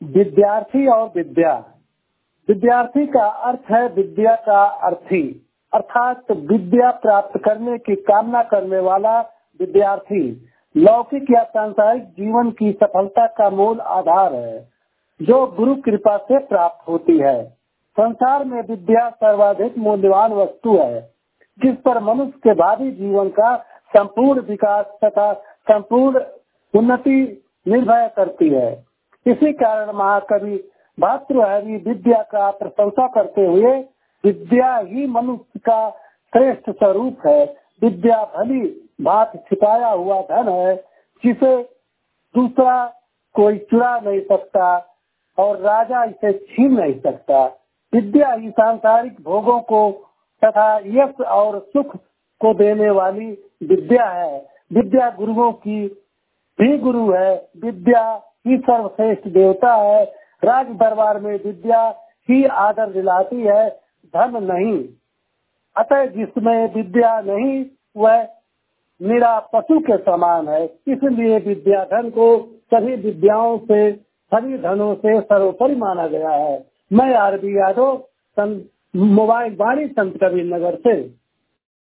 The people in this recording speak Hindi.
विद्यार्थी और विद्या। विद्यार्थी का अर्थ है विद्या का अर्थी, अर्थात विद्या प्राप्त करने की कामना करने वाला विद्यार्थी लौकिक या सांसारिक जीवन की सफलता का मूल आधार है, जो गुरु कृपा से प्राप्त होती है। संसार में विद्या सर्वाधिक मूल्यवान वस्तु है, जिस पर मनुष्य के भावी जीवन का संपूर्ण विकास तथा संपूर्ण उन्नति निर्भर करती है। इसी कारण महाकवि भर्तृहरि विद्या का प्रशंसा करते हुए विद्या ही मनुष्य का श्रेष्ठ स्वरूप है। विद्या भली भांति छिपाया हुआ धन है, जिसे दूसरा कोई चुरा नहीं सकता और राजा इसे छीन नहीं सकता। विद्या ही सांसारिक भोगों को तथा यश और सुख को देने वाली विद्या है। विद्या गुरुओं की भी गुरु है। विद्या ही सर्वश्रेष्ठ देवता है। राज दरबार में विद्या ही आदर दिलाती है, धन नहीं। अतः जिसमें विद्या नहीं वह निरा पशु के समान है। इसलिए विद्या धन को सभी विद्याओं से सभी धनों से सर्वोपरि माना गया है। मैं आरबी यादव मोबाइल वाणी संत कबीर नगर से।